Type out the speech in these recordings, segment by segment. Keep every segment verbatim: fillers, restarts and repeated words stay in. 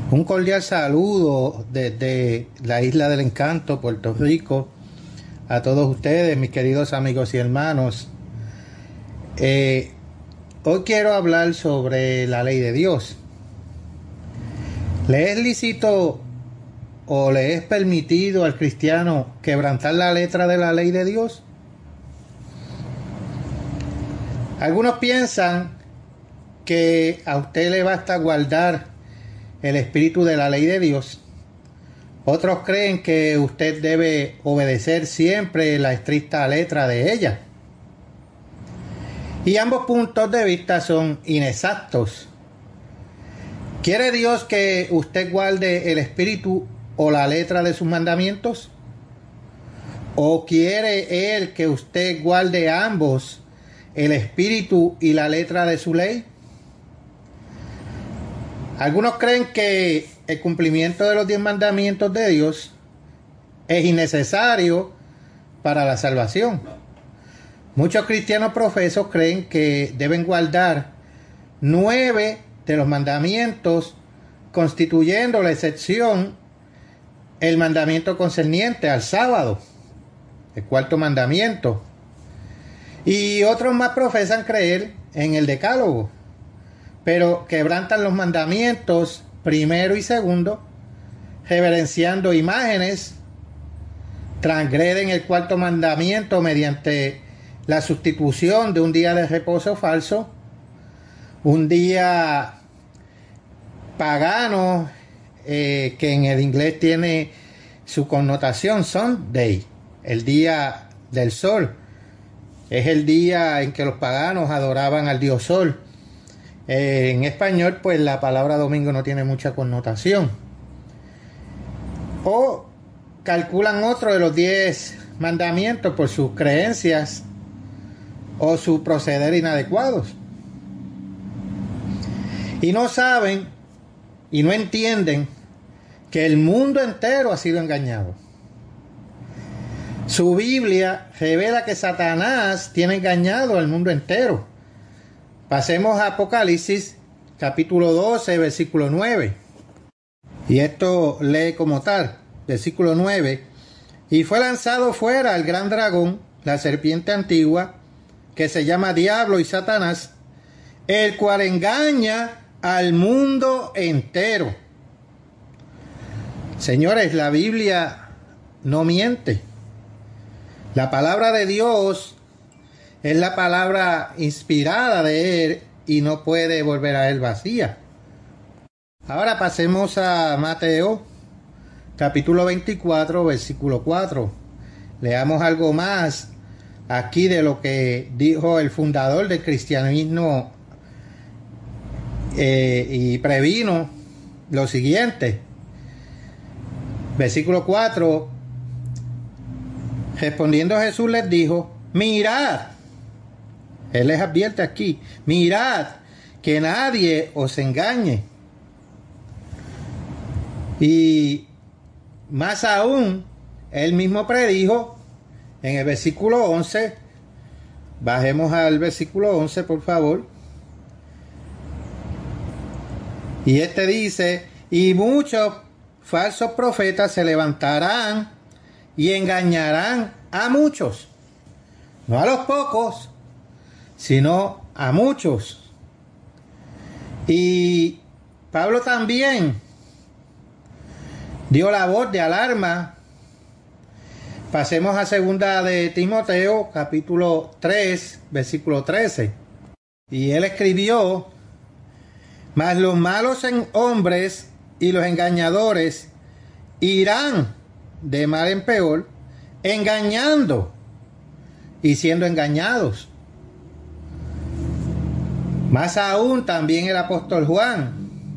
Un cordial saludo desde la Isla del Encanto, Puerto Rico, a todos ustedes, mis queridos amigos y hermanos. Eh, hoy quiero hablar sobre la ley de Dios. ¿Le es lícito o le es permitido al cristiano quebrantar la letra de la ley de Dios? Algunos piensan que a usted le basta guardar el espíritu de la ley de Dios. Otros creen que usted debe obedecer siempre la estricta letra de ella. Y ambos puntos de vista son inexactos. ¿Quiere Dios que usted guarde el espíritu o la letra de sus mandamientos? ¿O quiere Él que usted guarde ambos, el espíritu y la letra de su ley? Algunos creen que el cumplimiento de los diez mandamientos de Dios es innecesario para la salvación. Muchos cristianos profesos creen que deben guardar nueve de los mandamientos, constituyendo la excepción el mandamiento concerniente al sábado, el cuarto mandamiento. Y otros más profesan creer en el decálogo, pero quebrantan los mandamientos primero y segundo, reverenciando imágenes, transgreden el cuarto mandamiento mediante la sustitución de un día de reposo falso, un día pagano eh, que en el inglés tiene su connotación Sunday, el día del sol. Es el día en que los paganos adoraban al dios sol. Eh, en español, pues la palabra domingo no tiene mucha connotación. O calculan otro de los diez mandamientos por sus creencias o su proceder inadecuados. Y no saben y no entienden que el mundo entero ha sido engañado. Su Biblia revela que Satanás tiene engañado al mundo entero. Pasemos a Apocalipsis, capítulo doce, versículo nueve. Y esto lee como tal, versículo nueve. Y fue lanzado fuera el gran dragón, la serpiente antigua, que se llama Diablo y Satanás, el cual engaña al mundo entero. Señores, la Biblia no miente. La palabra de Dios es la palabra inspirada de Él y no puede volver a Él vacía. Ahora pasemos a Mateo, capítulo veinticuatro, versículo cuatro. Leamos algo más aquí de lo que dijo el fundador del cristianismo eh, y previno lo siguiente. Versículo cuatro. Respondiendo Jesús les dijo: mirad. Él les advierte aquí: mirad que nadie os engañe. Y más aún, él mismo predijo en el versículo once. Bajemos al versículo once, por favor. Y este dice: y muchos falsos profetas se levantarán y engañarán a muchos, no a los pocos, sino a muchos. Y Pablo también dio la voz de alarma. Pasemos a segunda de Timoteo, capítulo tres, versículo trece. Y él escribió: mas los malos en hombres y los engañadores irán de mal en peor, engañando y siendo engañados. Más aún, también el apóstol Juan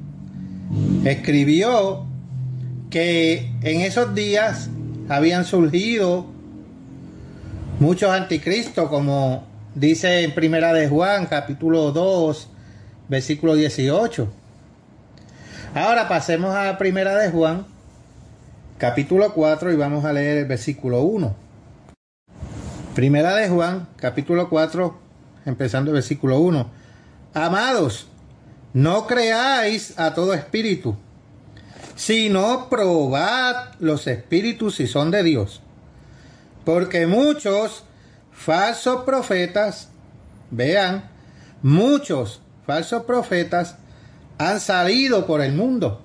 escribió que en esos días habían surgido muchos anticristos, como dice en Primera de Juan, capítulo dos, versículo dieciocho. Ahora pasemos a Primera de Juan, capítulo cuatro, y vamos a leer el versículo uno. Primera de Juan, capítulo cuatro, empezando el versículo uno. Amados, no creáis a todo espíritu, sino probad los espíritus si son de Dios. Porque muchos falsos profetas, vean, muchos falsos profetas han salido por el mundo.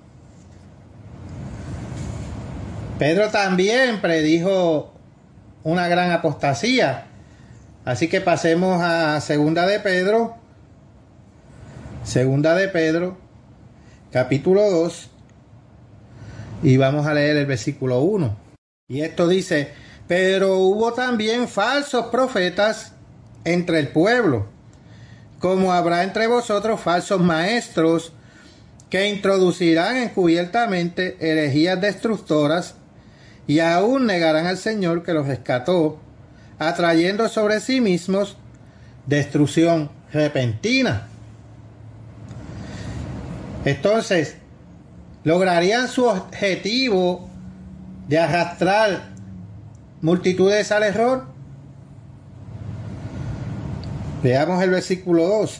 Pedro también predijo una gran apostasía. Así que pasemos a Segunda de Pedro. Segunda de Pedro, capítulo dos. Y vamos a leer el versículo uno. Y esto dice: pero hubo también falsos profetas entre el pueblo, como habrá entre vosotros falsos maestros, que introducirán encubiertamente herejías destructoras, y aún negarán al Señor que los rescató, atrayendo sobre sí mismos destrucción repentina. Entonces, lograrían su objetivo de arrastrar multitudes al error. Veamos el versículo dos.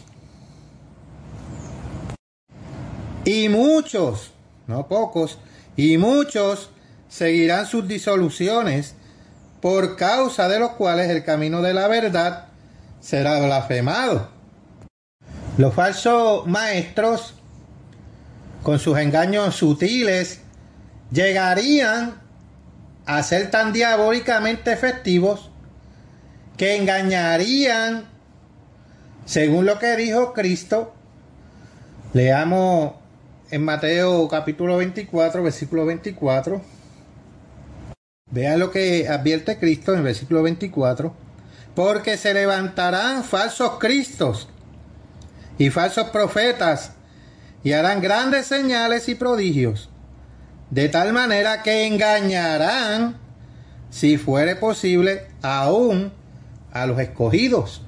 Y muchos, no pocos, y muchos seguirán sus disoluciones, por causa de los cuales el camino de la verdad será blasfemado. Los falsos maestros, con sus engaños sutiles, llegarían a ser tan diabólicamente efectivos que engañarían, según lo que dijo Cristo. Leamos en Mateo capítulo veinticuatro, versículo veinticuatro. Vean lo que advierte Cristo en el versículo veinticuatro. Porque se levantarán falsos cristos y falsos profetas, y harán grandes señales y prodigios, de tal manera que engañarán, si fuere posible, aún a los escogidos.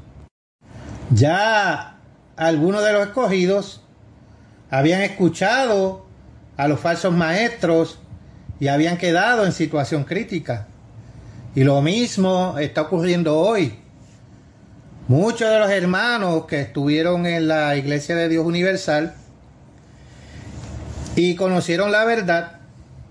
Ya algunos de los escogidos habían escuchado a los falsos maestros y habían quedado en situación crítica. Y lo mismo está ocurriendo hoy. Muchos de los hermanos que estuvieron en la Iglesia de Dios Universal y conocieron la verdad,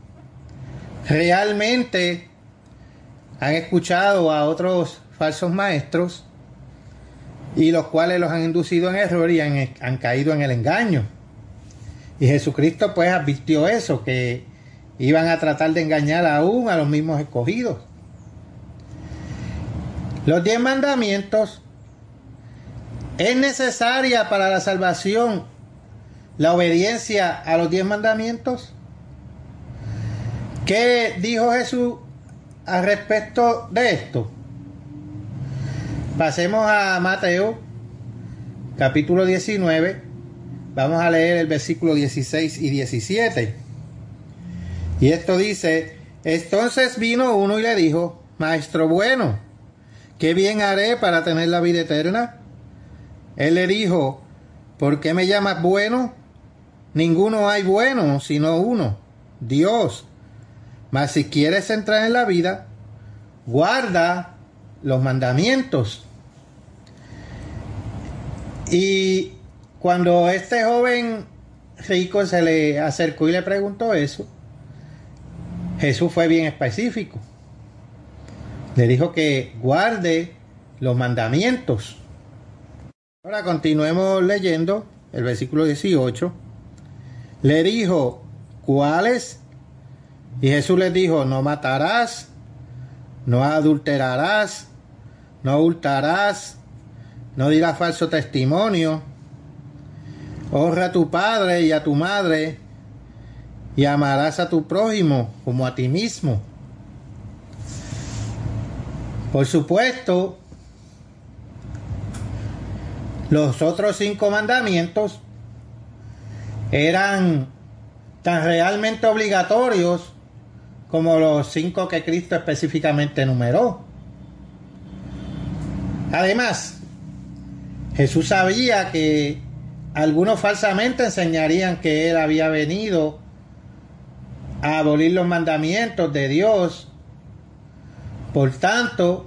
realmente han escuchado a otros falsos maestros, y los cuales los han inducido en error y han, han caído en el engaño. Y Jesucristo pues advirtió eso, que iban a tratar de engañar aún a los mismos escogidos. Los diez mandamientos, ¿es necesaria para la salvación la obediencia a los diez mandamientos? ¿Qué dijo Jesús al respecto de esto? Pasemos a Mateo, capítulo diecinueve. Vamos a leer el versículo dieciséis y diecisiete. Y esto dice: entonces vino uno y le dijo: Maestro bueno, ¿qué bien haré para tener la vida eterna? Él le dijo: ¿por qué me llamas bueno? Ninguno hay bueno, sino uno, Dios. Mas si quieres entrar en la vida, guarda los mandamientos. Y cuando este joven rico se le acercó y le preguntó eso, Jesús fue bien específico. Le dijo que guarde los mandamientos. Ahora continuemos leyendo el versículo dieciocho. Le dijo: ¿cuáles? Y Jesús les dijo: no matarás, no adulterarás, no hurtarás, no dirás falso testimonio, honra a tu padre y a tu madre, y amarás a tu prójimo como a ti mismo. Por supuesto, los otros cinco mandamientos eran tan realmente obligatorios como los cinco que Cristo específicamente enumeró. Además, Jesús sabía que algunos falsamente enseñarían que Él había venido a abolir los mandamientos de Dios. Por tanto,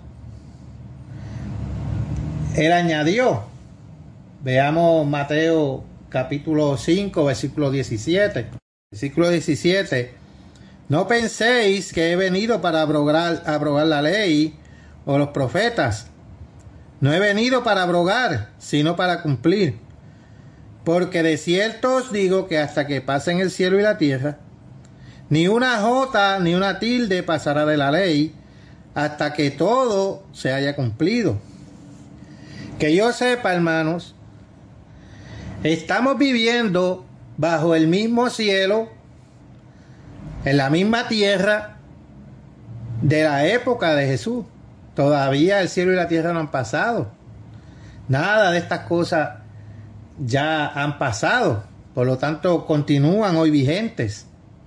Él añadió, veamos Mateo capítulo cinco, versículo diecisiete. Versículo diecisiete. No penséis que he venido para abrogar, abrogar la ley o los profetas. No he venido para abrogar, sino para cumplir. Porque de cierto os digo que hasta que pasen el cielo y la tierra, ni una jota ni una tilde pasará de la ley, hasta que todo se haya cumplido. Que yo sepa, hermanos, estamos viviendo bajo el mismo cielo, en la misma tierra de la época de Jesús. Todavía el cielo y la tierra no han pasado. Nada de estas cosas ya han pasado. Por lo tanto, continúan hoy vigentes.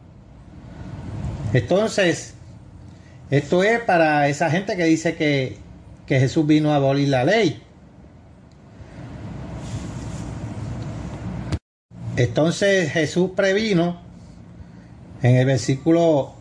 Entonces, esto es para esa gente que dice que, que Jesús vino a abolir la ley. Entonces Jesús previno en el versículo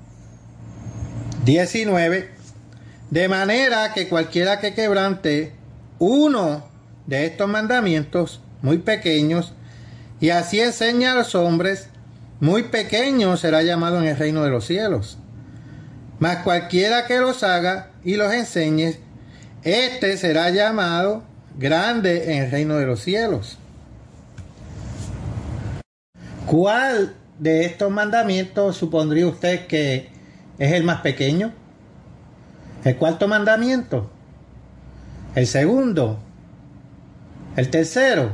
diecinueve, de manera que cualquiera que quebrante uno de estos mandamientos muy pequeños y así enseña a los hombres, muy pequeño será llamado en el reino de los cielos. Mas cualquiera que los haga y los enseñe, este será llamado grande en el reino de los cielos. ¿Cuál de estos mandamientos supondría usted que es el más pequeño? ¿El cuarto mandamiento? ¿El segundo? ¿El tercero?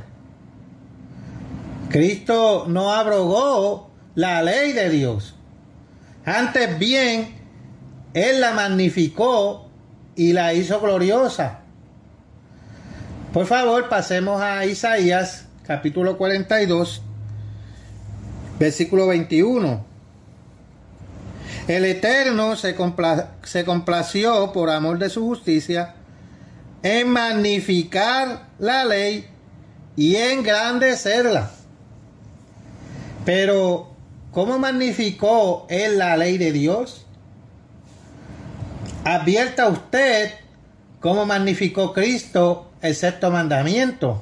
Cristo no abrogó la ley de Dios. Antes bien, Él la magnificó y la hizo gloriosa. Por favor, pasemos a Isaías, capítulo cuarenta y dos. Versículo veintiuno. El Eterno se, compla- se complació por amor de su justicia en magnificar la ley y engrandecerla. Pero, ¿cómo magnificó Él la ley de Dios? Advierta usted cómo magnificó Cristo el sexto mandamiento.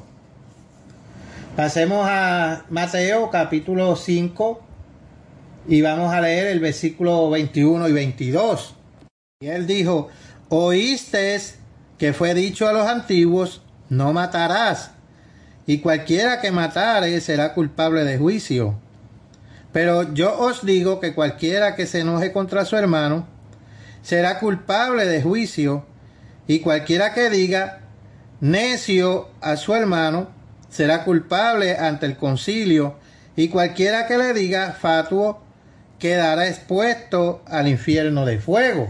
Pasemos a Mateo capítulo cinco y vamos a leer el versículo veintiuno y veintidós. Y él dijo: oísteis que fue dicho a los antiguos, no matarás, y cualquiera que matare será culpable de juicio. Pero yo os digo que cualquiera que se enoje contra su hermano será culpable de juicio, y cualquiera que diga necio a su hermano será culpable ante el concilio, y cualquiera que le diga fatuo quedará expuesto al infierno de fuego.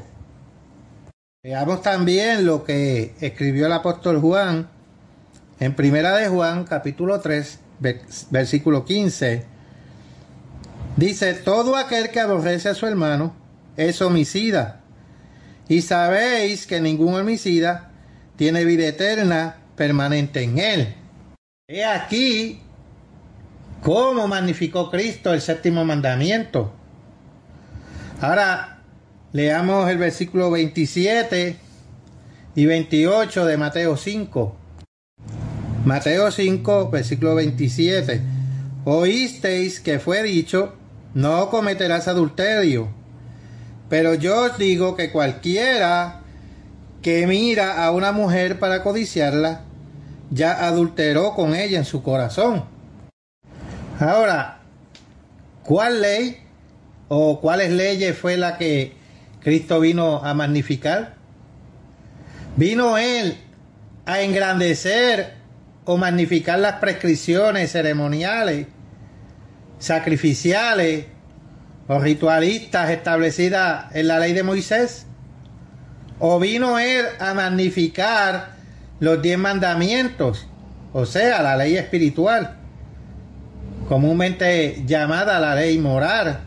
Veamos también lo que escribió el apóstol Juan en Primera de Juan, capítulo tres, versículo quince. Dice: todo aquel que aborrece a su hermano es homicida, y sabéis que ningún homicida tiene vida eterna permanente en él. He aquí cómo magnificó Cristo el séptimo mandamiento. Ahora leamos el versículo veintisiete y veintiocho de Mateo cinco. Mateo cinco, versículo veintisiete. Oísteis que fue dicho, no cometerás adulterio. Pero yo os digo que cualquiera que mira a una mujer para codiciarla, ya adulteró con ella en su corazón. Ahora, ¿cuál ley o cuáles leyes fue la que Cristo vino a magnificar? ¿Vino Él a engrandecer o magnificar las prescripciones ceremoniales, sacrificiales o ritualistas establecidas en la ley de Moisés? ¿O vino Él a magnificar los diez mandamientos, o sea, la ley espiritual, comúnmente llamada la ley moral,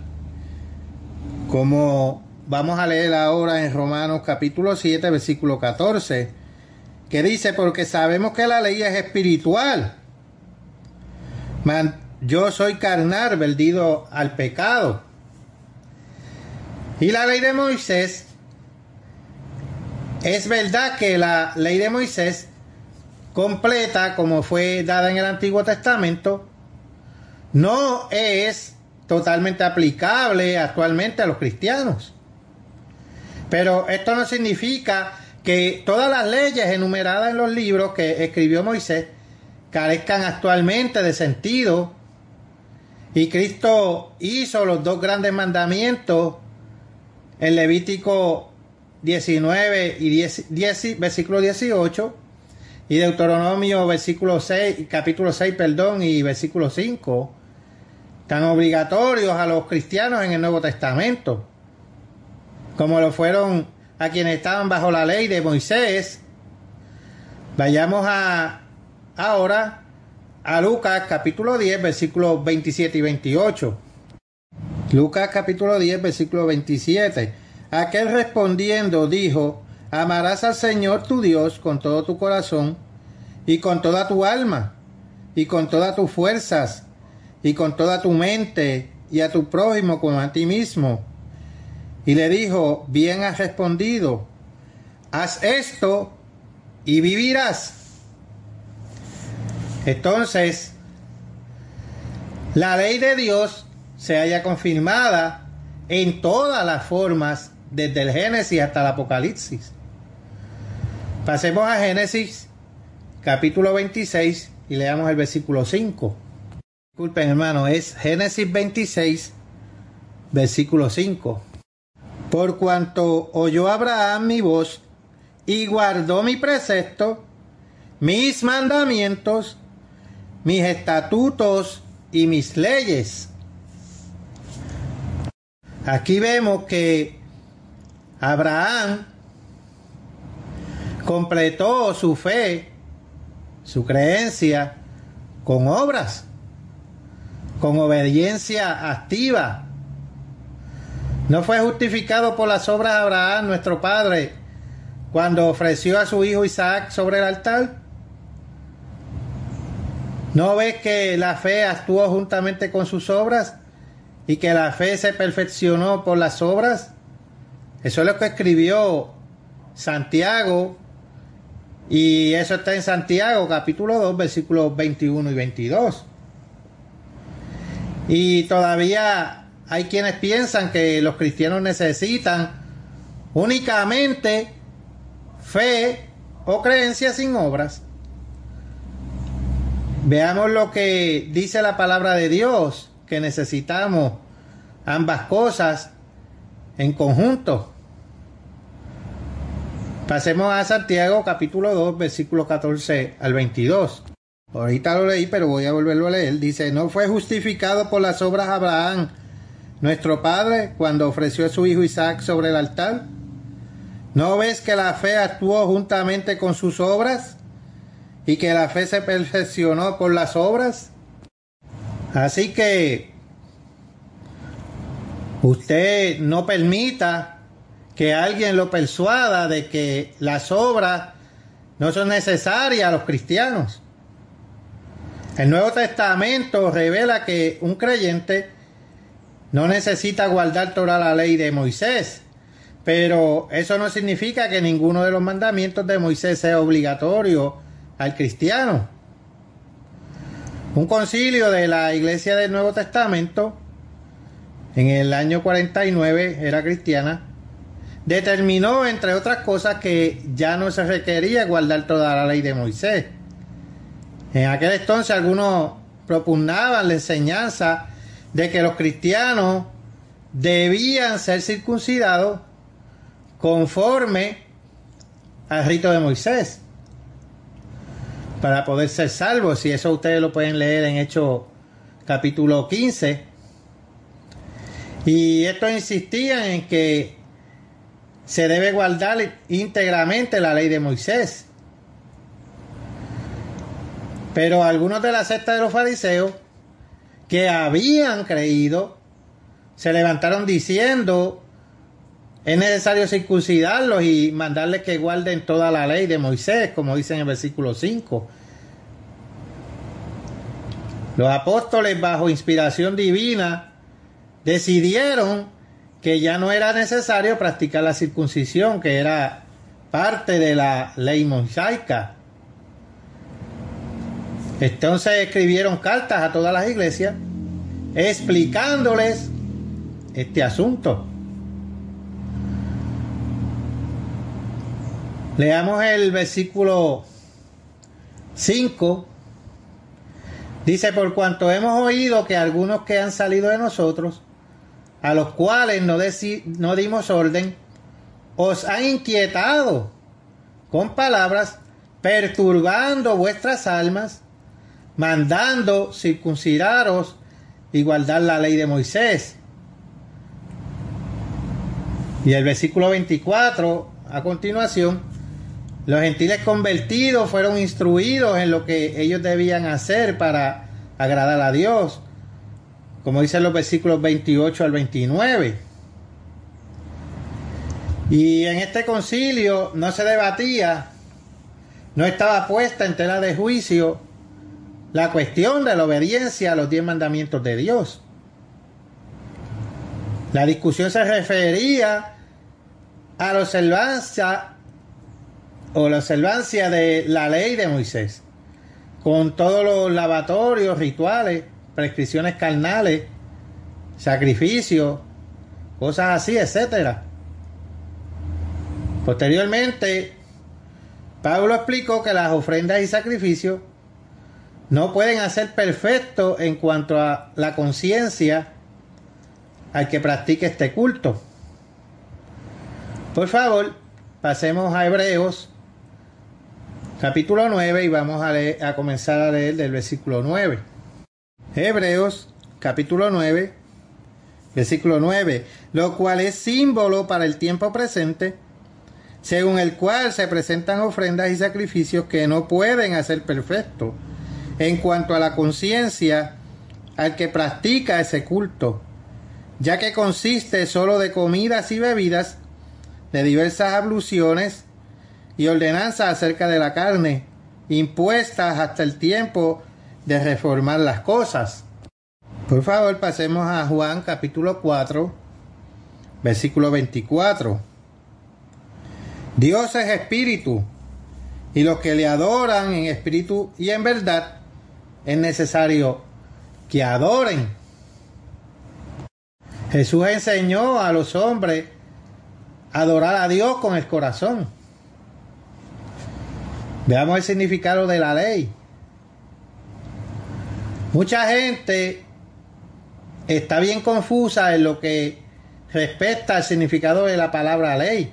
como vamos a leer ahora en Romanos capítulo siete, versículo catorce, que dice: porque sabemos que la ley es espiritual, mas yo soy carnal, vendido al pecado. Y la ley de Moisés, es verdad que la ley de Moisés completa, como fue dada en el Antiguo Testamento, no es totalmente aplicable actualmente a los cristianos. Pero esto no significa que todas las leyes enumeradas en los libros que escribió Moisés carezcan actualmente de sentido. Y Cristo hizo los dos grandes mandamientos en Levítico diecinueve y diez, diez, versículo dieciocho, y Deuteronomio versículo seis, capítulo seis, perdón, y versículo cinco, tan obligatorios a los cristianos en el Nuevo Testamento, como lo fueron a quienes estaban bajo la ley de Moisés. Vayamos a ahora a Lucas capítulo diez, versículos veintisiete y veintiocho. Lucas capítulo diez, versículo veintisiete. Aquel respondiendo dijo: amarás al Señor tu Dios con todo tu corazón, y con toda tu alma, y con todas tus fuerzas, y con toda tu mente, y a tu prójimo como a ti mismo. Y le dijo: bien has respondido, haz esto y vivirás. Entonces, la ley de Dios se halla confirmada en todas las formas, desde el Génesis hasta el Apocalipsis. Pasemos a Génesis capítulo veintiséis y leamos el versículo cinco. Disculpen, hermano, es Génesis veintiséis, versículo cinco. Por cuanto oyó Abraham mi voz y guardó mi precepto, mis mandamientos, mis estatutos y mis leyes. Aquí vemos que Abraham completó su fe, su creencia, con obras, con obediencia activa. No fue justificado por las obras de Abraham, nuestro padre, cuando ofreció a su hijo Isaac sobre el altar. ¿No ves que la fe actuó juntamente con sus obras y que la fe se perfeccionó por las obras? Eso es lo que escribió Santiago, y eso está en Santiago capítulo dos, versículos veintiuno y veintidós. Y todavía hay quienes piensan que los cristianos necesitan únicamente fe o creencia sin obras. Veamos lo que dice la palabra de Dios, que necesitamos ambas cosas en conjunto. Pasemos a Santiago capítulo dos, versículos catorce al veintidós. Ahorita lo leí, pero voy a volverlo a leer. Dice: no fue justificado por las obras Abraham, nuestro padre, cuando ofreció a su hijo Isaac sobre el altar. ¿No ves que la fe actuó juntamente con sus obras y que la fe se perfeccionó por las obras? Así que usted no permita que alguien lo persuada de que las obras no son necesarias a los cristianos. El Nuevo Testamento revela que un creyente no necesita guardar toda la ley de Moisés, pero eso no significa que ninguno de los mandamientos de Moisés sea obligatorio al cristiano. Un concilio de la Iglesia del Nuevo Testamento, en el año cuarenta y nueve, era cristiana, determinó, entre otras cosas, que ya no se requería guardar toda la ley de Moisés. En aquel entonces algunos propugnaban la enseñanza de que los cristianos debían ser circuncidados conforme al rito de Moisés para poder ser salvos, y eso ustedes lo pueden leer en Hechos capítulo quince. Y estos insistían en que se debe guardar íntegramente la ley de Moisés. Pero algunos de la secta de los fariseos, que habían creído, se levantaron diciendo: es necesario circuncidarlos y mandarles que guarden toda la ley de Moisés, como dice en el versículo cinco. Los apóstoles, bajo inspiración divina, decidieron que ya no era necesario practicar la circuncisión, que era parte de la ley mosaica. Entonces escribieron cartas a todas las iglesias explicándoles este asunto. Leamos el versículo cinco. Dice: por cuanto hemos oído que algunos que han salido de nosotros, a los cuales no, deci- no dimos orden, os han inquietado con palabras, perturbando vuestras almas, mandando circuncidaros y guardar la ley de Moisés. Y el versículo veinticuatro, a continuación: los gentiles convertidos fueron instruidos en lo que ellos debían hacer para agradar a Dios, como dicen los versículos veintiocho al veintinueve. Y en este concilio no se debatía, no estaba puesta en tela de juicio la cuestión de la obediencia a los diez mandamientos de Dios. La discusión se refería a la observancia o la observancia de la ley de Moisés, con todos los lavatorios, rituales, prescripciones carnales, sacrificios, cosas así, etcétera. Posteriormente, Pablo explicó que las ofrendas y sacrificios no pueden hacer perfecto en cuanto a la conciencia al que practique este culto. Por favor, pasemos a Hebreos capítulo nueve y vamos a, leer, a comenzar a leer del versículo nueve. Hebreos capítulo nueve, versículo nueve, lo cual es símbolo para el tiempo presente, según el cual se presentan ofrendas y sacrificios que no pueden hacer perfecto en cuanto a la conciencia al que practica ese culto, ya que consiste solo de comidas y bebidas, de diversas abluciones y ordenanzas acerca de la carne, impuestas hasta el tiempo de reformar las cosas. Por favor, pasemos a Juan capítulo cuatro, versículo veinticuatro. Dios es espíritu, y los que le adoran en espíritu y en verdad, es necesario que adoren. Jesús enseñó a los hombres a adorar a Dios con el corazón. Veamos el significado de la ley. Mucha gente está bien confusa en lo que respecta al significado de la palabra ley.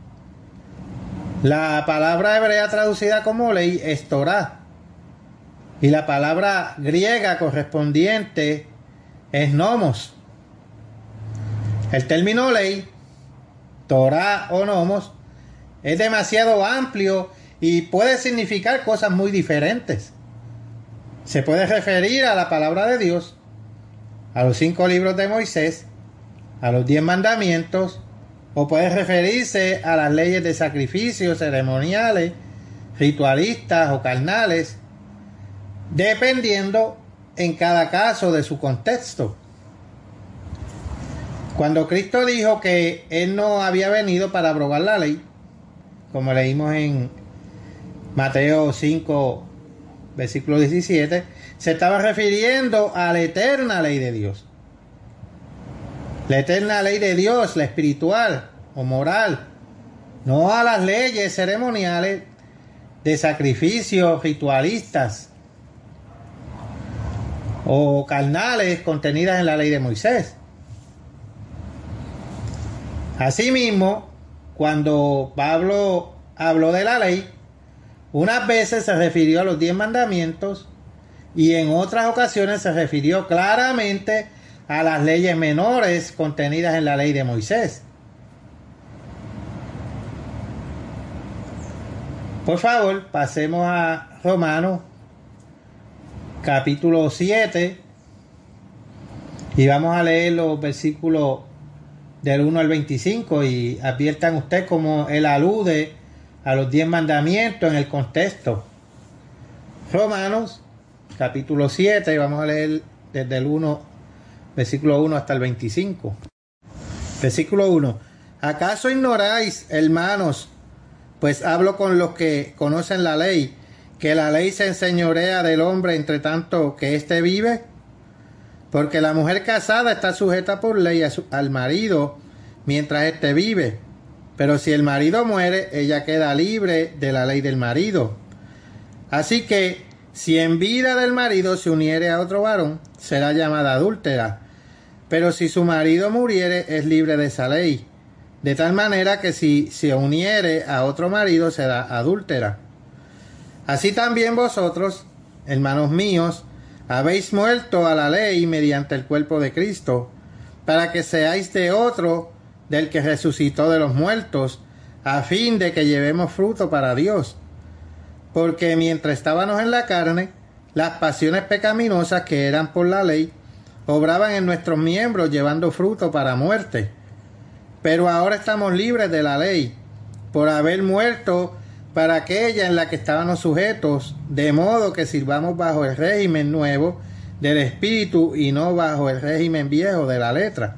La palabra hebrea traducida como ley es Torah, y la palabra griega correspondiente es nomos. El término ley, Torah o nomos, es demasiado amplio y puede significar cosas muy diferentes. Se puede referir a la palabra de Dios, a los cinco libros de Moisés, a los diez mandamientos, o puede referirse a las leyes de sacrificios ceremoniales, ritualistas o carnales, dependiendo en cada caso de su contexto. Cuando Cristo dijo que Él no había venido para abrogar la ley, como leímos en Mateo cinco, versículo diecisiete, se estaba refiriendo a la eterna ley de Dios. La eterna ley de Dios, la espiritual o moral, no a las leyes ceremoniales de sacrificios ritualistas o carnales contenidas en la ley de Moisés. Asimismo, cuando Pablo habló de la ley, unas veces se refirió a los diez mandamientos y en otras ocasiones se refirió claramente a las leyes menores contenidas en la ley de Moisés. Por favor, pasemos a Romanos capítulo siete y vamos a leer los versículos del uno al veinticinco, y adviertan ustedes cómo él alude a los diez mandamientos en el contexto. Romanos capítulo siete, vamos a leer desde el uno, versículo uno hasta el veinticinco. Versículo uno. ¿Acaso ignoráis, hermanos, pues hablo con los que conocen la ley, que la ley se enseñorea del hombre entre tanto que éste vive? Porque la mujer casada está sujeta por ley a su, al marido mientras éste vive. Pero si el marido muere, ella queda libre de la ley del marido. Así que, si en vida del marido se uniere a otro varón, será llamada adúltera. Pero si su marido muriere, es libre de esa ley. De tal manera que si se uniere a otro marido, será adúltera. Así también vosotros, hermanos míos, habéis muerto a la ley mediante el cuerpo de Cristo, para que seáis de otro, del que resucitó de los muertos, a fin de que llevemos fruto para Dios. Porque mientras estábamos en la carne, las pasiones pecaminosas que eran por la ley, obraban en nuestros miembros llevando fruto para muerte. Pero ahora estamos libres de la ley, por haber muerto para aquella en la que estábamos sujetos, de modo que sirvamos bajo el régimen nuevo del Espíritu y no bajo el régimen viejo de la letra.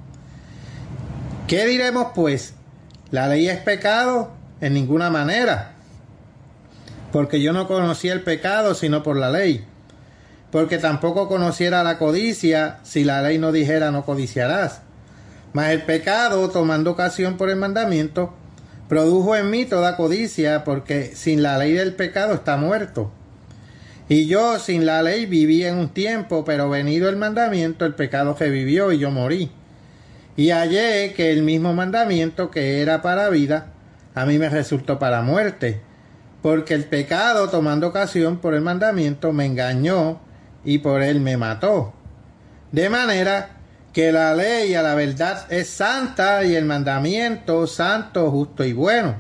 ¿Qué diremos pues? ¿La ley es pecado? En ninguna manera, porque yo no conocía el pecado sino por la ley, porque tampoco conociera la codicia si la ley no dijera no codiciarás. Mas el pecado, tomando ocasión por el mandamiento, produjo en mí toda codicia, porque sin la ley del pecado está muerto. Y yo sin la ley viví en un tiempo, pero venido el mandamiento, el pecado revivió y yo morí. Y hallé que el mismo mandamiento que era para vida, a mí me resultó para muerte, porque el pecado, tomando ocasión por el mandamiento, me engañó y por él me mató. De manera que la ley a la verdad es santa y el mandamiento santo, justo y bueno.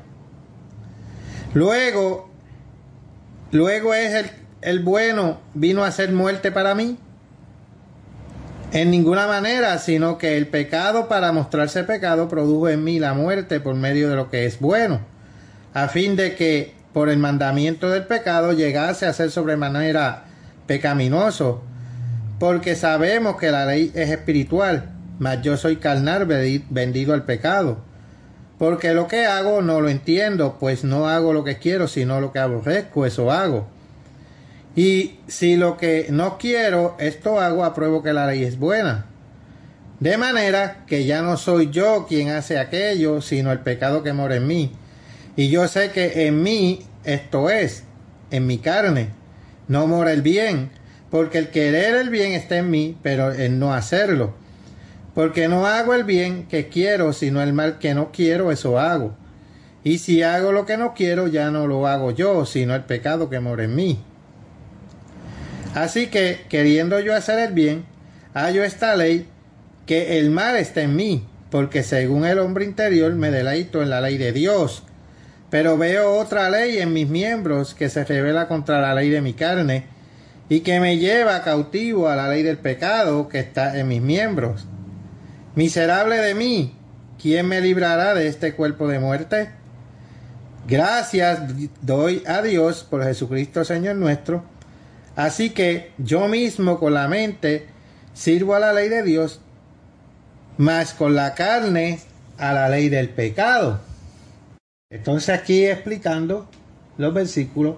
Luego, luego es el, el bueno vino a ser muerte para mí. En ninguna manera, sino que el pecado, para mostrarse pecado, produjo en mí la muerte por medio de lo que es bueno, a fin de que por el mandamiento del pecado llegase a ser sobremanera pecaminoso. Porque sabemos que la ley es espiritual, mas yo soy carnal, vendido al pecado. Porque lo que hago no lo entiendo, pues no hago lo que quiero, sino lo que aborrezco, eso hago. Y si lo que no quiero, esto hago, apruebo que la ley es buena. De manera que ya no soy yo quien hace aquello, sino el pecado que mora en mí. Y yo sé que en mí, esto es, en mi carne, no mora el bien, porque el querer el bien está en mí, pero el no hacerlo. Porque no hago el bien que quiero, sino el mal que no quiero, eso hago. Y si hago lo que no quiero, ya no lo hago yo, sino el pecado que mora en mí. Así que, queriendo yo hacer el bien, hallo esta ley, que el mal está en mí, porque según el hombre interior me deleito en la ley de Dios. Pero veo otra ley en mis miembros que se revela contra la ley de mi carne, y que me lleva cautivo a la ley del pecado que está en mis miembros. Miserable de mí, ¿quién me librará de este cuerpo de muerte? Gracias doy a Dios por Jesucristo Señor nuestro. Así que yo mismo con la mente sirvo a la ley de Dios, mas con la carne a la ley del pecado. Entonces aquí explicando los versículos,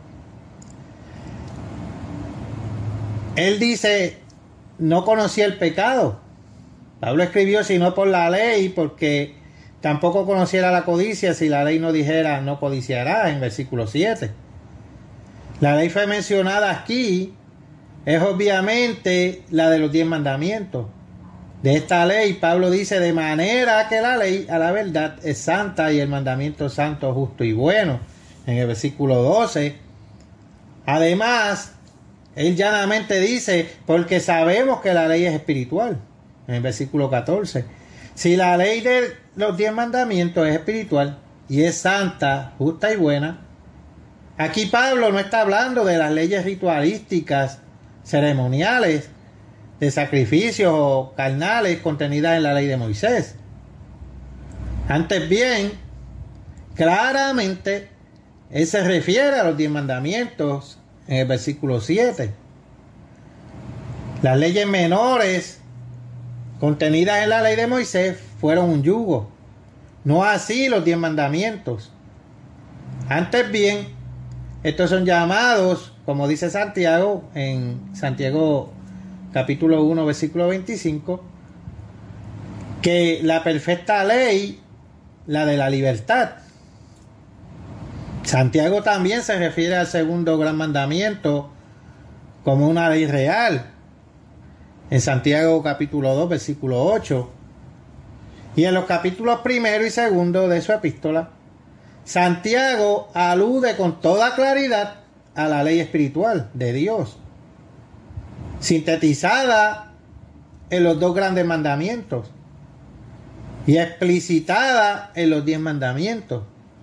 él dice, no conocía el pecado. Pablo escribió, sino por la ley, porque tampoco conociera la codicia si la ley no dijera, no codiciará, en versículo siete. La ley fue mencionada aquí, es obviamente la de los diez mandamientos. De esta ley, Pablo dice, de manera que la ley a la verdad es santa y el mandamiento santo, justo y bueno, en el versículo doce. Además, él llanamente dice, porque sabemos que la ley es espiritual, en el versículo catorce. Si la ley de los diez mandamientos es espiritual y es santa, justa y buena, aquí Pablo no está hablando de las leyes ritualísticas, ceremoniales, de sacrificios o carnales contenidas en la ley de Moisés. Antes bien, claramente, él se refiere a los diez mandamientos en el versículo siete. Las leyes menores contenidas en la ley de Moisés fueron un yugo, no así los diez mandamientos. Antes bien, estos son llamados, como dice Santiago en Santiago capítulo uno, versículo veinticinco, que la perfecta ley, la de la libertad. Santiago también se refiere al segundo gran mandamiento como una ley real, en Santiago capítulo dos, versículo ocho. Y en los capítulos primero y segundo de su epístola, Santiago alude con toda claridad a la ley espiritual de Dios, sintetizada en los dos grandes mandamientos y explicitada en los diez mandamientos.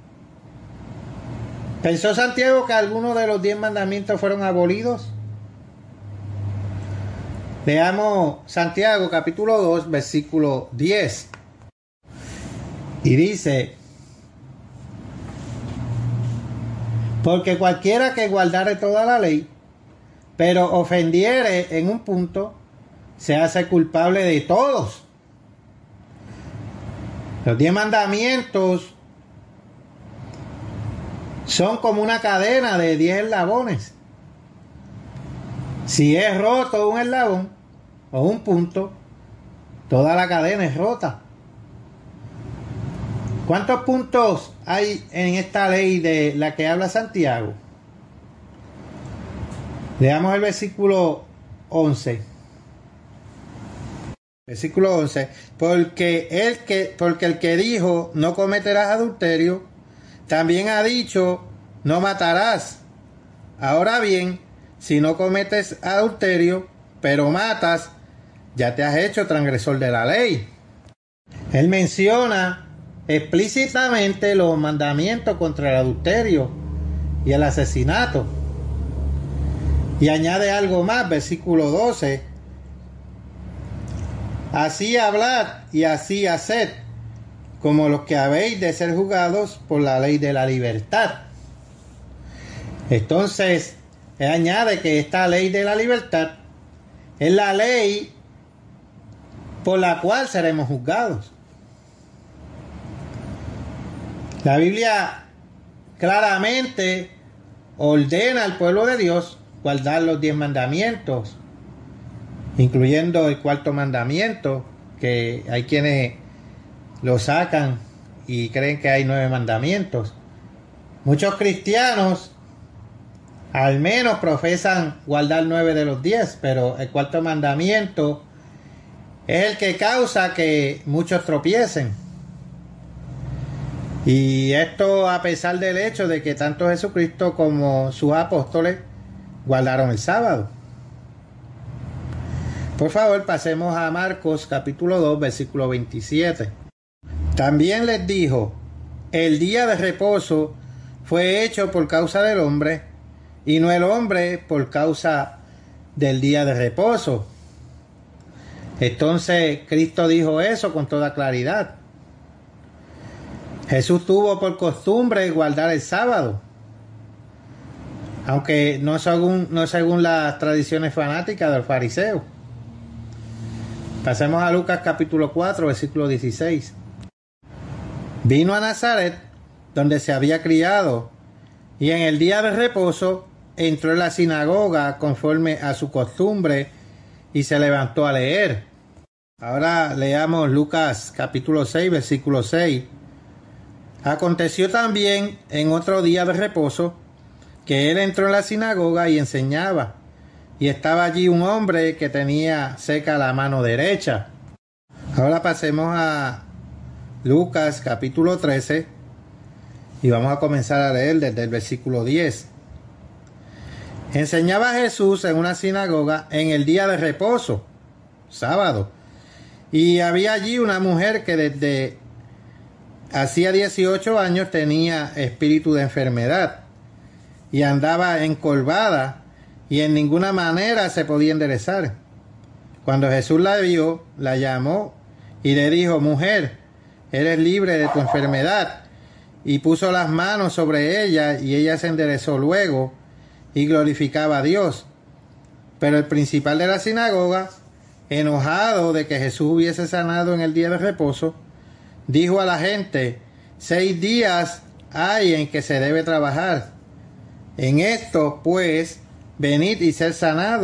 ¿Pensó Santiago que algunos de los diez mandamientos fueron abolidos? Leamos Santiago capítulo dos, versículo diez. Y dice: porque cualquiera que guardare toda la ley, pero ofendiere en un punto, se hace culpable de todos. Los diez mandamientos son como una cadena de diez eslabones. Si es roto un eslabón o un punto, toda la cadena es rota. ¿Cuántos puntos hay en esta ley de la que habla Santiago? Leamos el versículo once. Versículo once. Porque el que, porque el que dijo no cometerás adulterio, también ha dicho no matarás. Ahora bien, si no cometes adulterio, pero matas, ya te has hecho transgresor de la ley. Él menciona explícitamente los mandamientos contra el adulterio y el asesinato. Y añade algo más, versículo doce. Así hablad y así haced, como los que habéis de ser juzgados por la ley de la libertad. Entonces, él añade que esta ley de la libertad es la ley por la cual seremos juzgados. La Biblia claramente ordena al pueblo de Dios guardar los diez mandamientos, incluyendo el cuarto mandamiento, que hay quienes lo sacan y creen que hay nueve mandamientos. Muchos cristianos al menos profesan guardar nueve de los diez, pero el cuarto mandamiento es el que causa que muchos tropiecen. Y esto a pesar del hecho de que tanto Jesucristo como sus apóstoles guardaron el sábado. Por favor, pasemos a Marcos capítulo dos, versículo veintisiete. También les dijo: el día de reposo fue hecho por causa del hombre, y no el hombre por causa del día de reposo. Entonces Cristo dijo eso con toda claridad. Jesús tuvo por costumbre guardar el sábado, aunque no según, no según las tradiciones fanáticas del fariseo. Pasemos a Lucas capítulo cuatro, versículo dieciséis. Vino a Nazaret, donde se había criado, y en el día de reposo entró en la sinagoga conforme a su costumbre y se levantó a leer. Ahora leamos Lucas capítulo seis, versículo seis. Aconteció también en otro día de reposo que él entró en la sinagoga y enseñaba, y estaba allí un hombre que tenía seca la mano derecha. Ahora pasemos a Lucas capítulo trece y vamos a comenzar a leer desde el versículo diez. Enseñaba Jesús en una sinagoga en el día de reposo, sábado, y había allí una mujer que desde hacía dieciocho años tenía espíritu de enfermedad y andaba encorvada y en ninguna manera se podía enderezar. Cuando Jesús la vio, la llamó y le dijo: mujer, eres libre de tu enfermedad. Y puso las manos sobre ella y ella se enderezó luego y glorificaba a Dios. Pero el principal de la sinagoga, enojado de que Jesús hubiese sanado en el día de reposo, dijo a la gente: seis días hay en que se debe trabajar. En esto, pues, venid y sed sanados,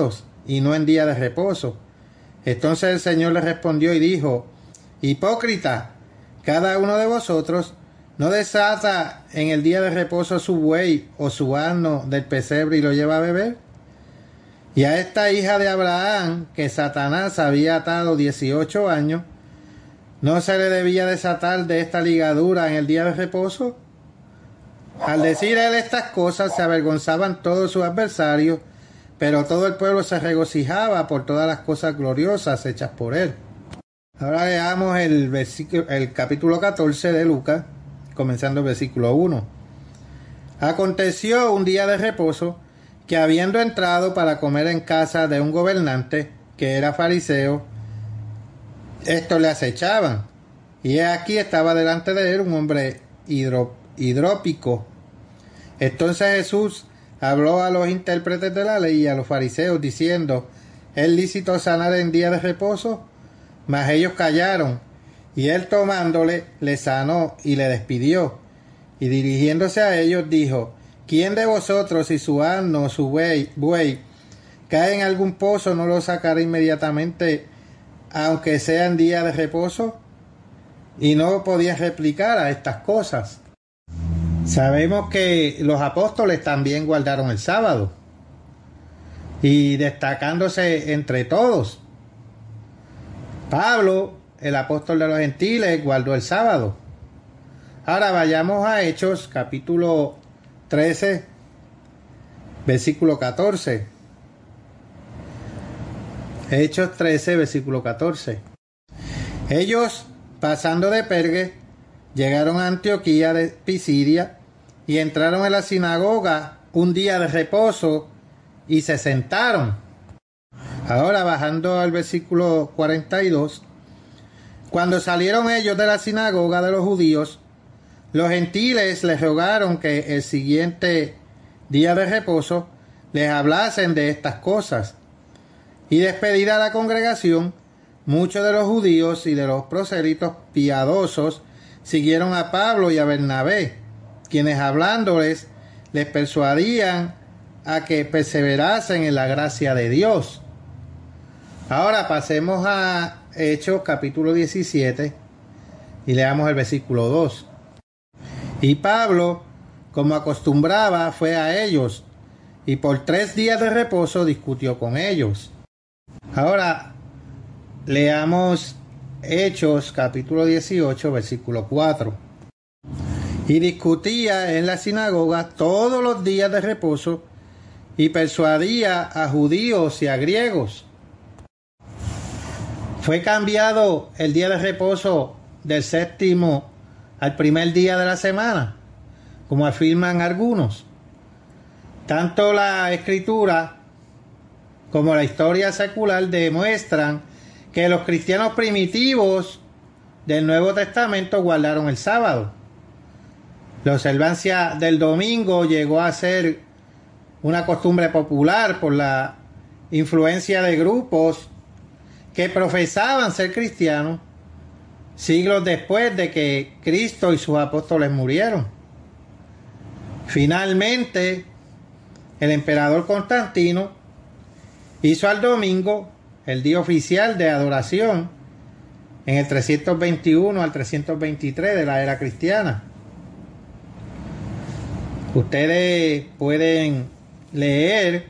y no en día de reposo. Entonces el Señor le respondió y dijo: hipócrita, cada uno de vosotros no desata en el día de reposo su buey o su asno del pesebre y lo lleva a beber. Y a esta hija de Abraham, que Satanás había atado dieciocho años, ¿no se le debía desatar de esta ligadura en el día de reposo? Al decir él estas cosas, se avergonzaban todos sus adversarios, pero todo el pueblo se regocijaba por todas las cosas gloriosas hechas por él. Ahora leamos el, versículo, el capítulo catorce de Lucas, comenzando el versículo uno. Aconteció un día de reposo, que habiendo entrado para comer en casa de un gobernante, que era fariseo, estos le acechaban. Y aquí estaba delante de él un hombre hidro, hidrópico. Entonces Jesús habló a los intérpretes de la ley y a los fariseos, diciendo: ¿es lícito sanar en día de reposo? Mas ellos callaron. Y él, tomándole, le sanó y le despidió. Y dirigiéndose a ellos dijo: ¿quién de vosotros, si su asno o su buey, buey cae en algún pozo, no lo sacará inmediatamente, aunque sea en día de reposo? Y no podía replicar a estas cosas. Sabemos que los apóstoles también guardaron el sábado, y destacándose entre todos. Pablo, el apóstol de los gentiles, guardó el sábado. Ahora vayamos a Hechos, capítulo trece, versículo catorce. Hechos trece, versículo catorce. Ellos, pasando de Pergue, llegaron a Antioquía de Pisidia y entraron en la sinagoga un día de reposo y se sentaron. Ahora bajando al versículo cuarenta y dos. Cuando salieron ellos de la sinagoga de los judíos, los gentiles les rogaron que el siguiente día de reposo les hablasen de estas cosas. Y despedida la congregación, muchos de los judíos y de los prosélitos piadosos siguieron a Pablo y a Bernabé, quienes hablándoles les persuadían a que perseverasen en la gracia de Dios. Ahora pasemos a Hechos capítulo diecisiete y leamos el versículo dos. Y Pablo, como acostumbraba, fue a ellos, y por tres días de reposo discutió con ellos. Ahora leamos Hechos capítulo dieciocho, versículo cuatro. Y discutía en la sinagoga todos los días de reposo, y persuadía a judíos y a griegos. Fue cambiado el día de reposo del séptimo al primer día de la semana, como afirman algunos. Tanto la escritura como la historia secular demuestran que los cristianos primitivos del Nuevo Testamento guardaron el sábado. La observancia del domingo llegó a ser una costumbre popular por la influencia de grupos que profesaban ser cristianos siglos después de que Cristo y sus apóstoles murieron. Finalmente, el emperador Constantino hizo al domingo el día oficial de adoración en el trescientos veintiuno al trescientos veintitrés de la era cristiana. Ustedes pueden leer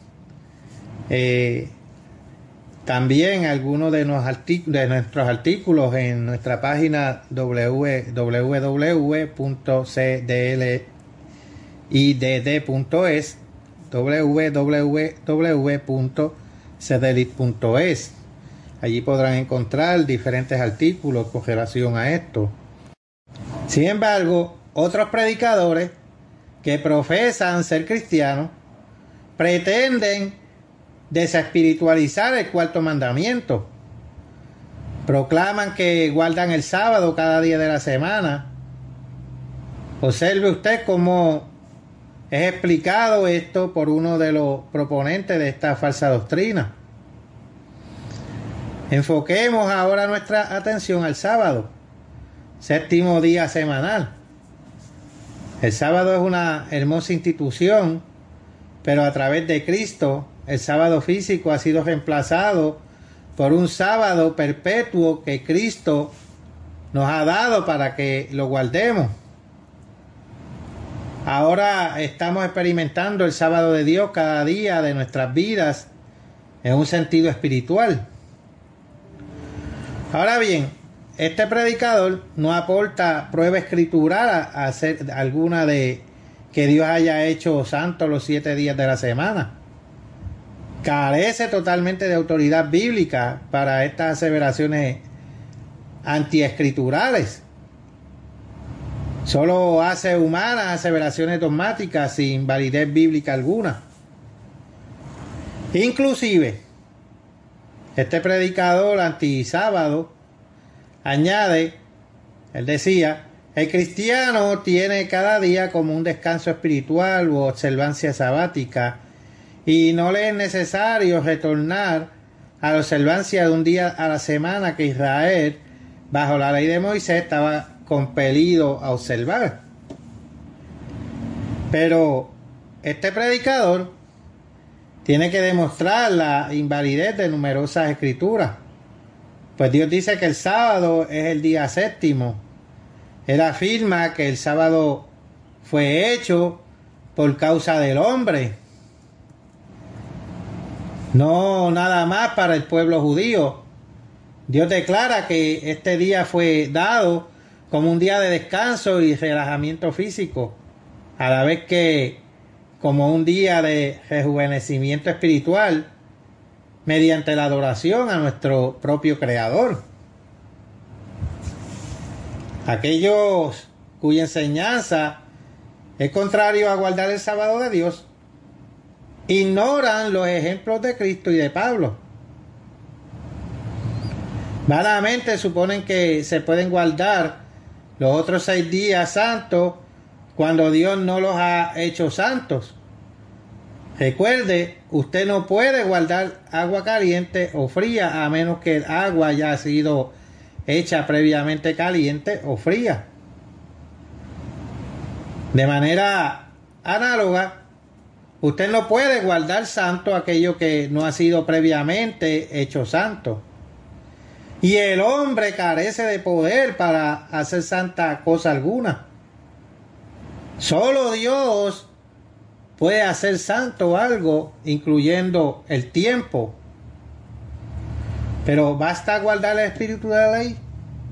eh, también algunos de, de nuestros artículos en nuestra página w w w punto c d l i d d punto es, w w w punto c d l i d punto es. Allí podrán encontrar diferentes artículos con relación a esto. Sin embargo, otros predicadores que profesan ser cristianos pretenden desespiritualizar el cuarto mandamiento. Proclaman que guardan el sábado cada día de la semana. Observe usted cómo es explicado esto por uno de los proponentes de esta falsa doctrina. Enfoquemos ahora nuestra atención al sábado, séptimo día semanal. El sábado es una hermosa institución pero a través de Cristo el sábado físico ha sido reemplazado por un sábado perpetuo que Cristo nos ha dado para que lo guardemos. Ahora estamos experimentando el sábado de Dios cada día de nuestras vidas en un sentido espiritual. Ahora bien, este predicador no aporta prueba escritural a hacer alguna de que Dios haya hecho santo los siete días de la semana. Carece totalmente de autoridad bíblica para estas aseveraciones antiescriturales. Solo hace humanas aseveraciones dogmáticas sin validez bíblica alguna. Inclusive, este predicador antisábado añade, él decía, el cristiano tiene cada día como un descanso espiritual u observancia sabática y no le es necesario retornar a la observancia de un día a la semana que Israel, bajo la ley de Moisés, estaba compelido a observar. Pero este predicador tiene que demostrar la invalidez de numerosas escrituras, pues Dios dice que el sábado es el día séptimo. Él afirma que el sábado fue hecho por causa del hombre, no nada más para el pueblo judío. Dios declara que este día fue dado como un día de descanso y relajamiento físico, a la vez que como un día de rejuvenecimiento espiritual mediante la adoración a nuestro propio Creador. Aquellos cuya enseñanza es contrario a guardar el sábado de Dios ignoran los ejemplos de Cristo y de Pablo. Vanamente suponen que se pueden guardar los otros seis días santos cuando Dios no los ha hecho santos. Recuerde, usted no puede guardar agua caliente o fría a menos que el agua haya sido hecha previamente caliente o fría. De manera análoga, usted no puede guardar santo aquello que no ha sido previamente hecho santo. Y el hombre carece de poder para hacer santa cosa alguna. Solo Dios puede hacer santo algo, incluyendo el tiempo. Pero ¿basta guardar el espíritu de la ley?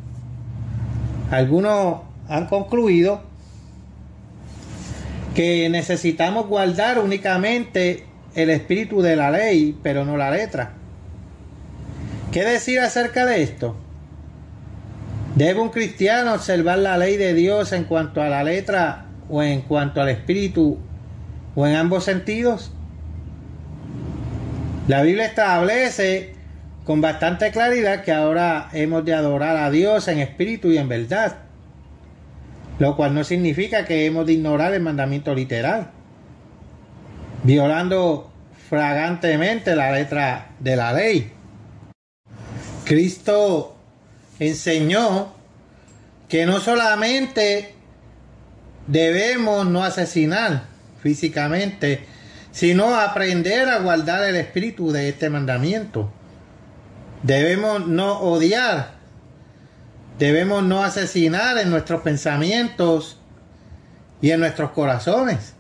Algunos han concluido que necesitamos guardar únicamente el espíritu de la ley, pero no la letra. ¿Qué decir acerca de esto? ¿Debe un cristiano observar la ley de Dios en cuanto a la letra o en cuanto al espíritu o en ambos sentidos? La Biblia establece con bastante claridad que ahora hemos de adorar a Dios en espíritu y en verdad, lo cual no significa que hemos de ignorar el mandamiento literal, violando flagrantemente la letra de la ley. Cristo enseñó que no solamente debemos no asesinar físicamente, sino aprender a guardar el espíritu de este mandamiento. Debemos no odiar, debemos no asesinar en nuestros pensamientos y en nuestros corazones.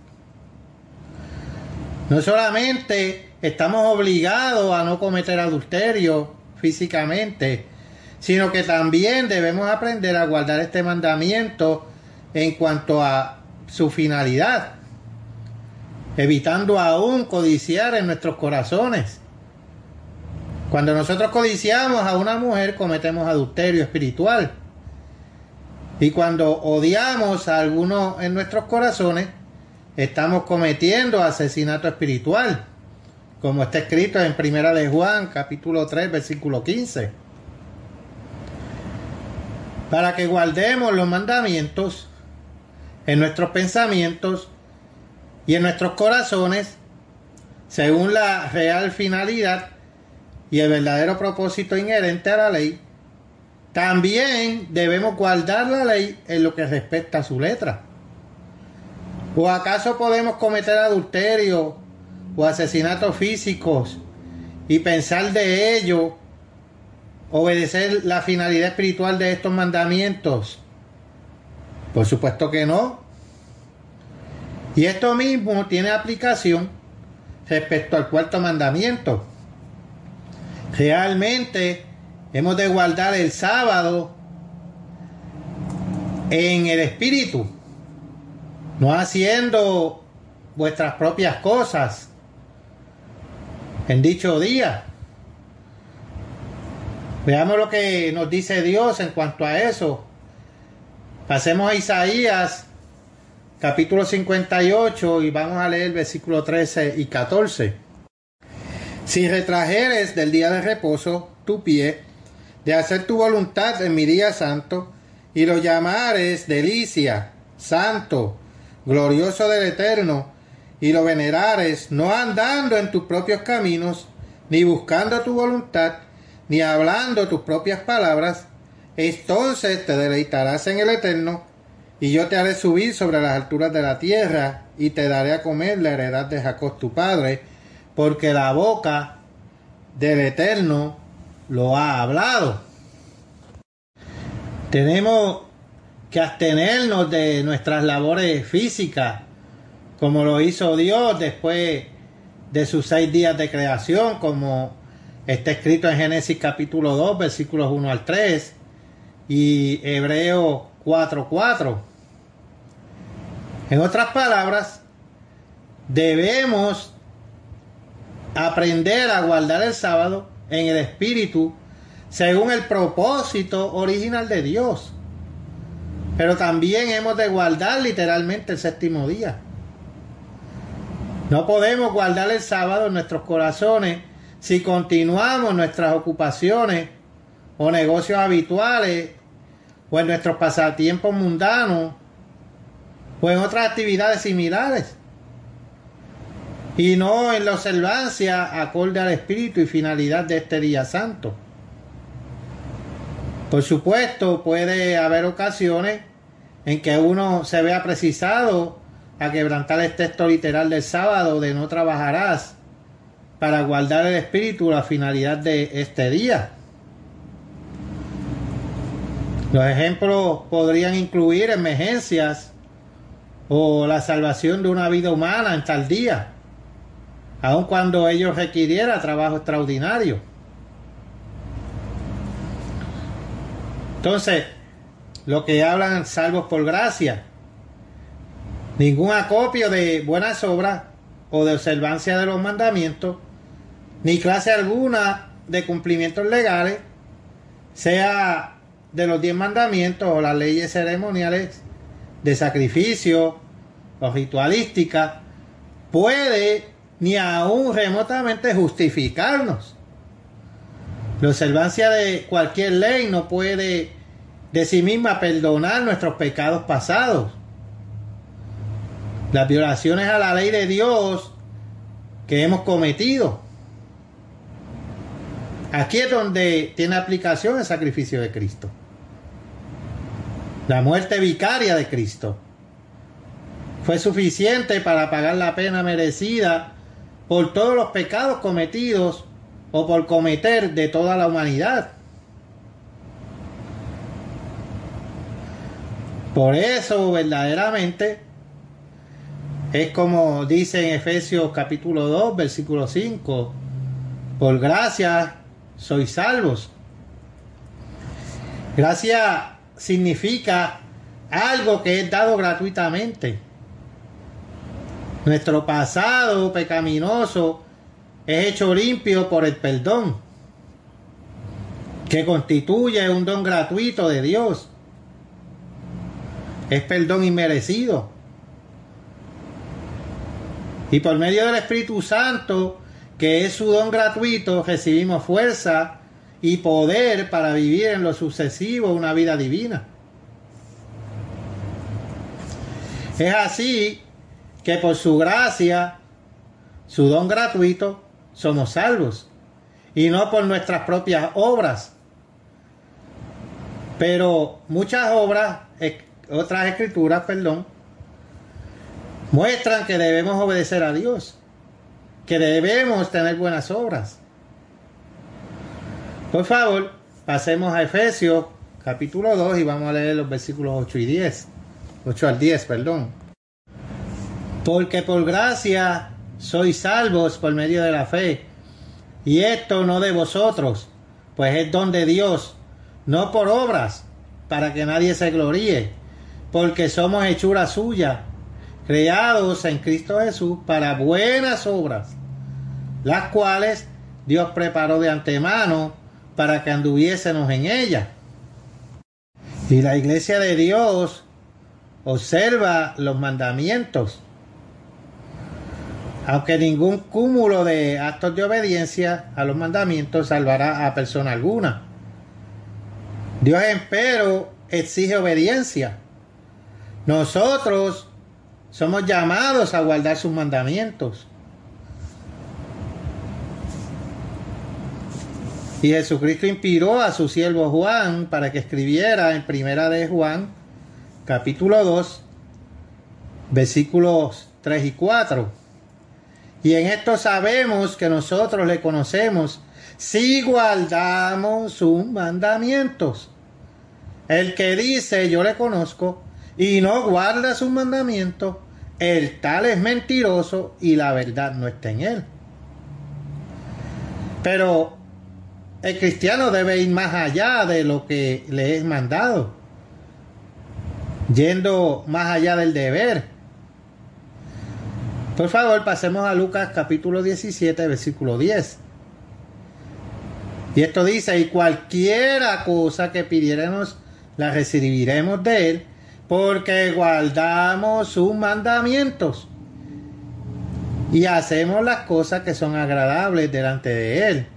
No solamente estamos obligados a no cometer adulterio físicamente, sino que también debemos aprender a guardar este mandamiento en cuanto a su finalidad, evitando aún codiciar en nuestros corazones. Cuando nosotros codiciamos a una mujer, cometemos adulterio espiritual. Y cuando odiamos a alguno en nuestros corazones, estamos cometiendo asesinato espiritual, como está escrito en Primera de Juan, capítulo tres, versículo quince. Para que guardemos los mandamientos en nuestros pensamientos y en nuestros corazones, según la real finalidad y el verdadero propósito inherente a la ley, también debemos guardar la ley en lo que respecta a su letra. ¿O acaso podemos cometer adulterio o asesinatos físicos y pensar de ello, obedecer la finalidad espiritual de estos mandamientos? Por supuesto que no. Y esto mismo tiene aplicación respecto al cuarto mandamiento. Realmente hemos de guardar el sábado en el espíritu, no haciendo vuestras propias cosas en dicho día. Veamos lo que nos dice Dios en cuanto a eso. Pasemos a Isaías capítulo cincuenta y ocho y vamos a leer versículos trece y catorce. Si retrajeres del día de reposo tu pie, de hacer tu voluntad en mi día santo, y lo llamares delicia, santo, glorioso del Eterno, y lo venerares, no andando en tus propios caminos, ni buscando tu voluntad, ni hablando tus propias palabras, entonces te deleitarás en el Eterno, y yo te haré subir sobre las alturas de la tierra, y te daré a comer la heredad de Jacob tu padre, porque la boca del Eterno lo ha hablado. Tenemos que abstenernos de nuestras labores físicas, como lo hizo Dios después de sus seis días de creación, como está escrito en Génesis capítulo dos, versículos uno al tres, y Hebreos cuatro cuatro. En otras palabras, debemos aprender a guardar el sábado en el espíritu según el propósito original de Dios. Pero también hemos de guardar literalmente el séptimo día. No podemos guardar el sábado en nuestros corazones si continuamos nuestras ocupaciones o negocios habituales, o en nuestros pasatiempos mundanos, o en otras actividades similares, y no en la observancia acorde al espíritu y finalidad de este día santo. Por supuesto, puede haber ocasiones en que uno se vea precisado a quebrantar el texto literal del sábado de no trabajarás, para guardar el espíritu, la finalidad de este día. Los ejemplos podrían incluir emergencias o la salvación de una vida humana en tal día, aun cuando ello requiriera trabajo extraordinario. Entonces, lo que hablan salvos por gracia, ningún acopio de buenas obras o de observancia de los mandamientos, ni clase alguna de cumplimientos legales, sea de los diez mandamientos o las leyes ceremoniales de sacrificio o ritualística, puede ni aún remotamente justificarnos. La observancia de cualquier ley no puede de sí misma perdonar nuestros pecados pasados. Las violaciones a la ley de Dios que hemos cometido. Aquí es donde tiene aplicación el sacrificio de Cristo. La muerte vicaria de Cristo fue suficiente para pagar la pena merecida por todos los pecados cometidos o por cometer de toda la humanidad. Por eso verdaderamente es como dice en Efesios capítulo dos, versículo cinco, por gracia sois salvos. Gracia significa algo que es dado gratuitamente. Nuestro pasado pecaminoso es hecho limpio por el perdón, que constituye un don gratuito de Dios. Es perdón inmerecido. Y por medio del Espíritu Santo, que es su don gratuito, recibimos fuerza y poder para vivir en lo sucesivo una vida divina. Es así que por su gracia, su don gratuito, somos salvos, y no por nuestras propias obras. Pero muchas obras, otras escrituras, perdón, muestran que debemos obedecer a Dios. que debemos tener buenas obras. Por favor, pasemos a Efesios capítulo dos y vamos a leer los versículos ocho y diez. ocho al diez, perdón. Porque por gracia sois salvos por medio de la fe, y esto no de vosotros, pues es don de Dios, no por obras, para que nadie se gloríe, porque somos hechura suya, creados en Cristo Jesús para buenas obras, las cuales Dios preparó de antemano para que anduviésemos en ellas. Y la iglesia de Dios observa los mandamientos, aunque ningún cúmulo de actos de obediencia a los mandamientos salvará a persona alguna. Dios, empero, exige obediencia. Nosotros somos llamados a guardar sus mandamientos. Y Jesucristo inspiró a su siervo Juan para que escribiera en Primera de Juan, capítulo dos, versículos tres y cuatro. Y en esto sabemos que nosotros le conocemos si guardamos sus mandamientos. El que dice yo le conozco y no guarda sus mandamientos, el tal es mentiroso y la verdad no está en él. Pero el cristiano debe ir más allá de lo que le es mandado, yendo más allá del deber. Por favor, pasemos a Lucas capítulo diecisiete, versículo diez. Y esto dice: y cualquiera cosa que pidiéramos, la recibiremos de él, porque guardamos sus mandamientos y hacemos las cosas que son agradables delante de él.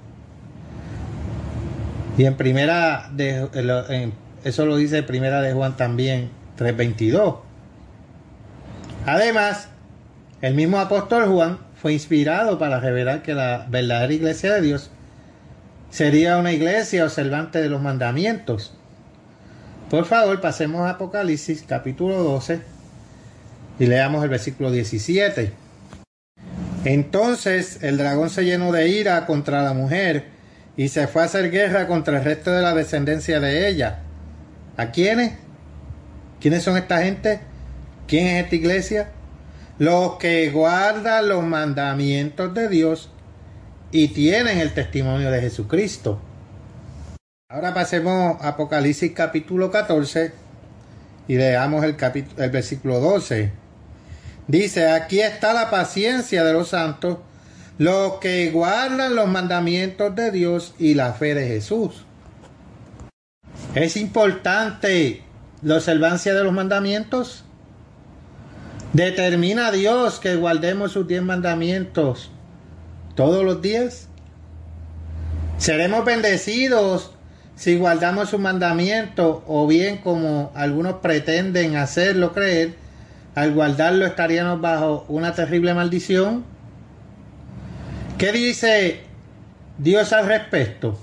Y en primera de en, eso lo dice en primera de Juan también, tres veintidós. Además, el mismo apóstol Juan fue inspirado para revelar que la verdadera iglesia de Dios sería una iglesia observante de los mandamientos. Por favor, pasemos a Apocalipsis capítulo doce y leamos el versículo diecisiete. Entonces el dragón se llenó de ira contra la mujer y se fue a hacer guerra contra el resto de la descendencia de ella. ¿A quiénes? ¿Quiénes son esta gente? ¿Quién es esta iglesia? Los que guardan los mandamientos de Dios y tienen el testimonio de Jesucristo. Ahora pasemos a Apocalipsis capítulo catorce y leamos el, capítulo, el versículo doce. Dice: aquí está la paciencia de los santos, los que guardan los mandamientos de Dios y la fe de Jesús. ¿Es importante la observancia de los mandamientos? ¿Determina Dios que guardemos sus diez mandamientos todos los días? ¿Seremos bendecidos si guardamos sus mandamientos, o bien, como algunos pretenden hacerlo creer, al guardarlo estaríamos bajo una terrible maldición? ¿Qué dice Dios al respecto?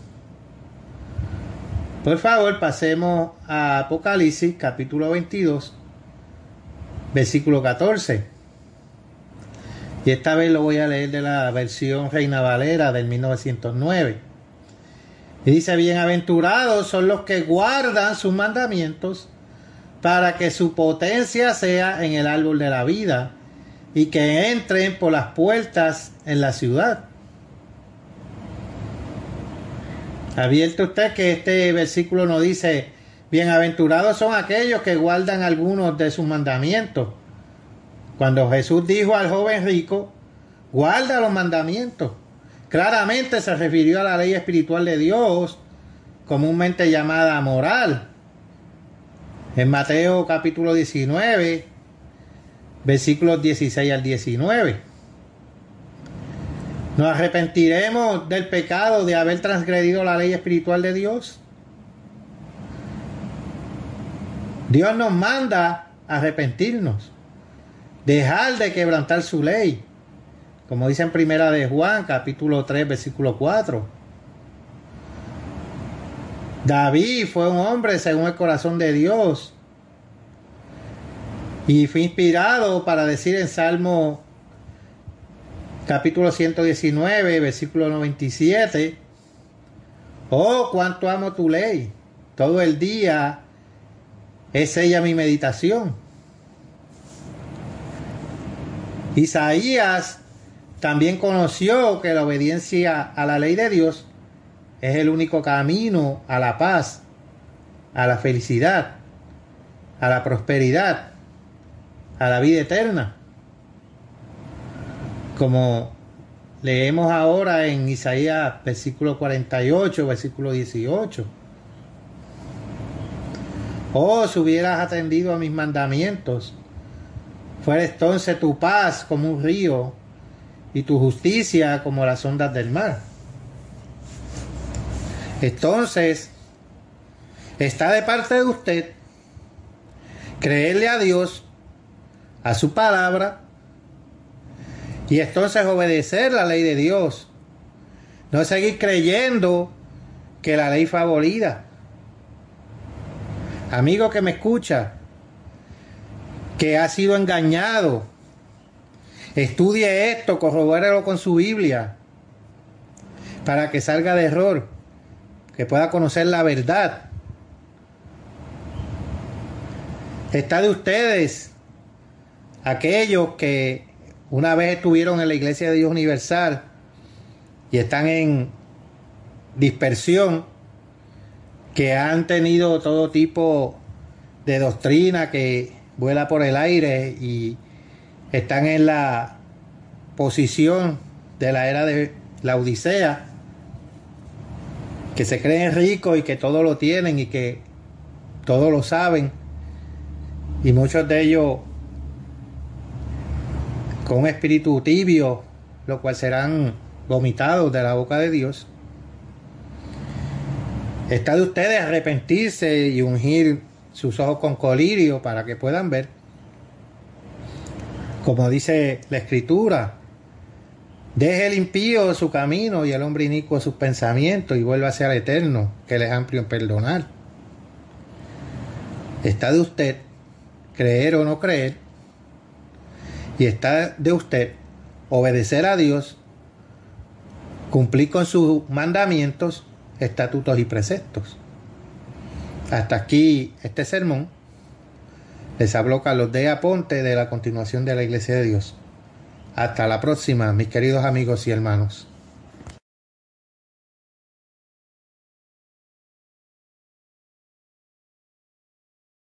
Por favor, pasemos a Apocalipsis capítulo veintidós, versículo catorce. Y esta vez lo voy a leer de la versión Reina Valera del mil novecientos nueve. Y dice: bienaventurados son los que guardan sus mandamientos, para que su potencia sea en el árbol de la vida y que entren por las puertas en la ciudad. ¿Advierte usted que este versículo no dice bienaventurados son aquellos que guardan algunos de sus mandamientos? Cuando Jesús dijo al joven rico, guarda los mandamientos, claramente se refirió a la ley espiritual de Dios, comúnmente llamada moral. En Mateo capítulo diecinueve, versículos dieciséis al diecinueve. ¿Nos arrepentiremos del pecado de haber transgredido la ley espiritual de Dios? Dios nos manda a arrepentirnos, dejar de quebrantar su ley, como dice en primera de Juan capítulo tres versículo cuatro. David fue un hombre según el corazón de Dios y fue inspirado para decir en Salmo capítulo ciento diecinueve, versículo noventa y siete. Oh, cuánto amo tu ley. Todo el día es ella mi meditación. Isaías también conoció que la obediencia a la ley de Dios es el único camino a la paz, a la felicidad, a la prosperidad, a la vida eterna. Como leemos ahora en Isaías versículo cuarenta y ocho, versículo dieciocho. Oh, si hubieras atendido a mis mandamientos, fuera entonces tu paz como un río y tu justicia como las ondas del mar. Entonces, está de parte de usted creerle a Dios, a su palabra, y entonces obedecer la ley de Dios. No seguir creyendo que la ley fue abolida. Amigo que me escucha, que ha sido engañado, estudie esto, corrobórelo con su Biblia, para que salga de error, que pueda conocer la verdad. Está de ustedes aquellos que una vez estuvieron en la Iglesia de Dios Universal y están en dispersión, que han tenido todo tipo de doctrina que vuela por el aire y están en la posición de la era de la Odisea, que se creen ricos y que todo lo tienen y que todo lo saben, y muchos de ellos con un espíritu tibio, lo cual serán vomitados de la boca de Dios. Está de ustedes arrepentirse y ungir sus ojos con colirio para que puedan ver. Como dice la Escritura, deje el impío su camino y el hombre inicuo sus pensamientos y vuelva hacia el Eterno, que Él es amplio en perdonar. Está de usted creer o no creer, y está de usted obedecer a Dios, cumplir con sus mandamientos, estatutos y preceptos. Hasta aquí este sermón. Les habló Carlos D. Aponte de la continuación de la Iglesia de Dios. Hasta la próxima, mis queridos amigos y hermanos.